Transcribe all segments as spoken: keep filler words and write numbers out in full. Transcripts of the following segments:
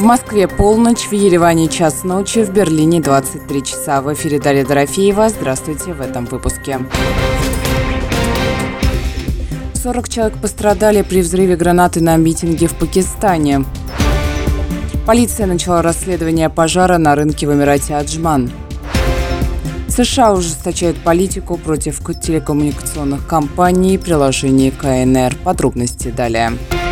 В Москве полночь, в Ереване час ночи, в Берлине двадцать три часа. В эфире Дарья Дорофеева. Здравствуйте в этом выпуске. сорок человек пострадали при взрыве гранаты на митинге в Пакистане. Полиция начала расследование пожара на рынке в Эмирате Аджман. США ужесточают политику против телекоммуникационных компаний и приложений ка эн эр. Подробности далее.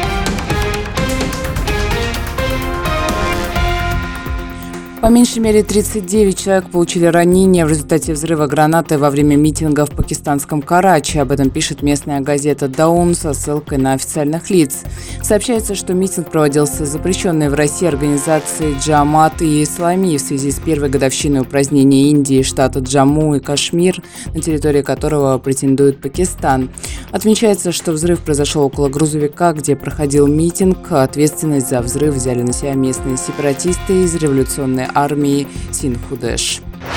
По меньшей мере тридцать девять человек получили ранения в результате взрыва гранаты во время митинга в пакистанском Карачи. Об этом пишет местная газета «Даун» со ссылкой на официальных лиц. Сообщается, что митинг проводился запрещенной в России организацией «Джамат» и «Ислами» в связи с первой годовщиной упразднения Индии штата Джамму и Кашмир, на территории которого претендует Пакистан. Отмечается, что взрыв произошел около грузовика, где проходил митинг. Ответственность за взрыв взяли на себя местные сепаратисты из революционной армии Синдхудеш.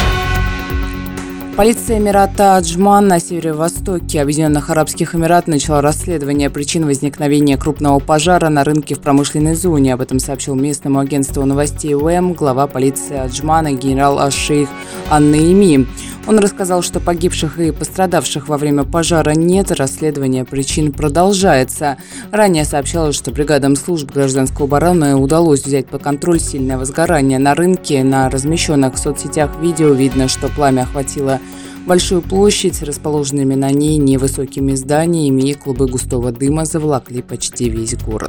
Полиция Эмирата Аджман на северо-востоке Объединенных Арабских Эмиратов начала расследование причин возникновения крупного пожара на рынке в промышленной зоне. Об этом сообщил местному агентству новостей УЭМ глава полиции Аджмана генерал аш-Шейх ан-Наими. Он рассказал, что погибших и пострадавших во время пожара нет, расследование причин продолжается. Ранее сообщалось, что бригадам служб гражданской обороны удалось взять под контроль сильное возгорание на рынке. На размещенных в соцсетях видео видно, что пламя охватило большую площадь с расположенными на ней невысокими зданиями, и клубы густого дыма заволокли почти весь город.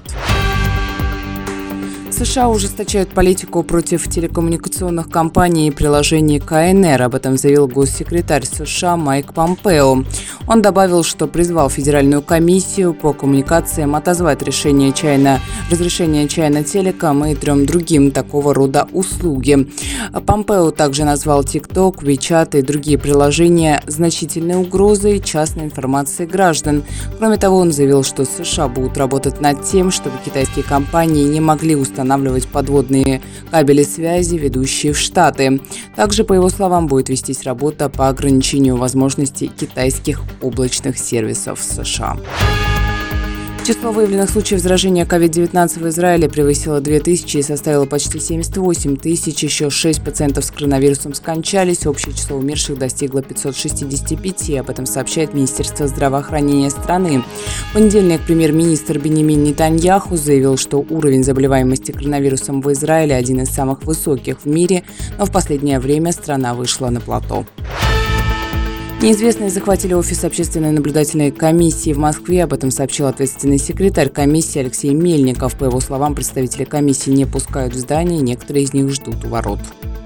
США ужесточают политику против телекоммуникационных компаний и приложений ка эн эр. Об этом заявил госсекретарь США Майк Помпео. Он добавил, что призвал Федеральную комиссию по коммуникациям отозвать решение China, разрешение China Telecom и трем другим такого рода услуги. Помпео также назвал TikTok, WeChat и другие приложения значительной угрозой частной информации граждан. Кроме того, он заявил, что США будут работать над тем, чтобы китайские компании не могли установить устанавливать подводные кабели связи, ведущие в Штаты. Также, по его словам, будет вестись работа по ограничению возможностей китайских облачных сервисов в США. Число выявленных случаев заражения ковид девятнадцать в Израиле превысило две тысячи и составило почти семьдесят восемь тысяч. Еще шесть пациентов с коронавирусом скончались. Общее число умерших достигло пятьсот шестьдесят пять. Об этом сообщает Министерство здравоохранения страны. В понедельник премьер-министр Биньямин Нетаньяху заявил, что уровень заболеваемости коронавирусом в Израиле один из самых высоких в мире, но в последнее время страна вышла на плато. Неизвестные захватили офис общественной наблюдательной комиссии в Москве. Об этом сообщил ответственный секретарь комиссии Алексей Мельников. По его словам, представители комиссии не пускают в здание, некоторые из них ждут у ворот.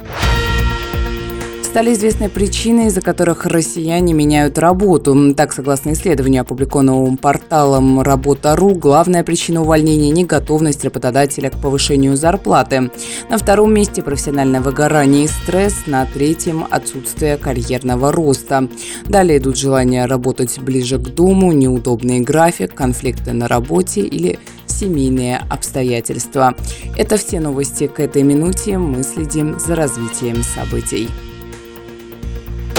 Стали известны причины, из-за которых россияне меняют работу. Так, согласно исследованию, опубликованному порталом работа точка ру, главная причина увольнения – неготовность работодателя к повышению зарплаты. На втором месте – профессиональное выгорание и стресс. На третьем – отсутствие карьерного роста. Далее идут желания работать ближе к дому, неудобный график, конфликты на работе или семейные обстоятельства. Это все новости к этой минуте. Мы следим за развитием событий.